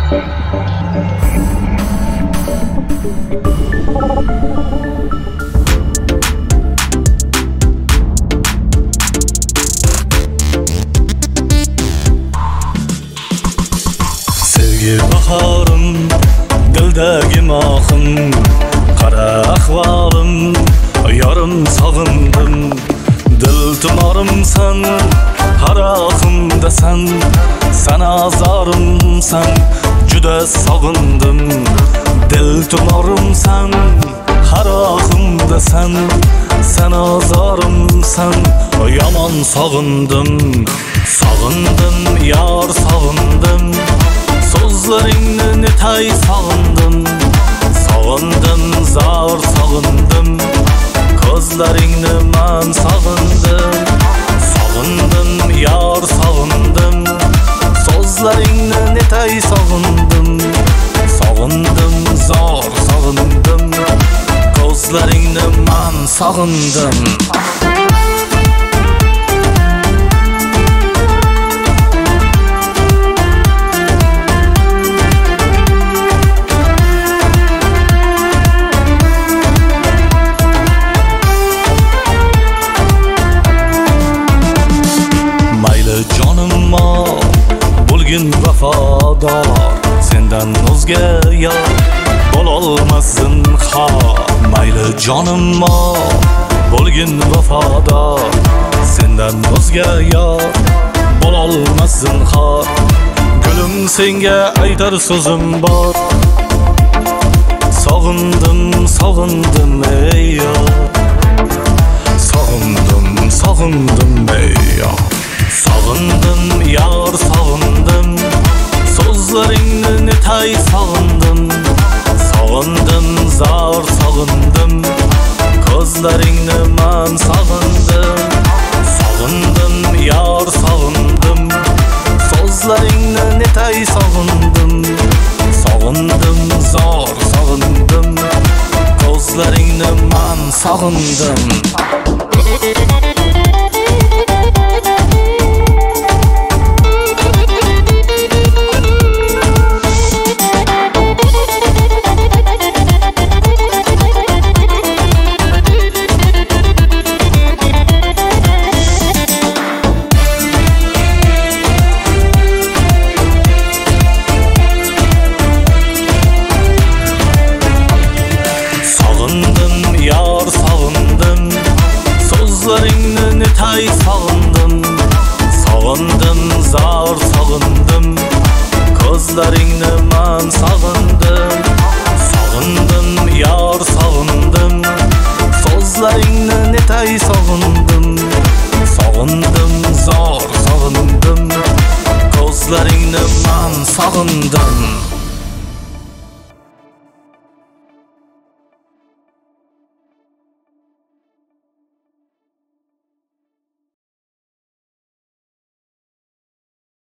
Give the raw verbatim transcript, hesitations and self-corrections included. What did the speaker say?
Sevgi baharım, dildagi mohim, qara ahvolim, yorim sog'indim. Dil tumorimsan, haroqimdasan, sana zorimsan, juda sog'indim. Dil tumorimsan, haroqimdasan, sana zorimsan, yomon sog'indim. Sog'indim, yor sog'indim. So'zlaringni netay sog'indim. Sog'indim, zor sog'indim. Ko'zlaringni man sog'indim. Sog'indim, yor sog'indim. So'zlaringni netay sog'indim. Sog'indim, zor sog'indim. Ko'zlaringni man sog'indim. Jonimmo bo'lgin vafodor, sendan o'zga yor bo'lolmasin xor. Mayli jonimmo bo'lgin vafodor, sendan o'zga yor bo'lolmasin xor. Gulim senga aytar so'zim bor, sog'indim, sog'indim ey yor. Sog'indim, sog'indim ey yor. Sog'indim, yor sog'indim. So'zlaringni netay sog'indim. Sog'indim, zor sog'indim. Ko'zlaringni man sog'indim. Sog'indim, yor sog'indim. So'zlaringni netay sog'indim. Sog'indim, zor sog'indim. Ko'zlaringni man sog'indim. Yor sog'indim, so'zlaringni netay sog'indim. Sog'indim, zor sog'indim. Ko'zlaringni man sog'indim. Sog'indim, yor sog'indim. So'zlaringni netay sog'indim. Sog'indim, zor sog'indim. Ko'zlaringni man sog'indim.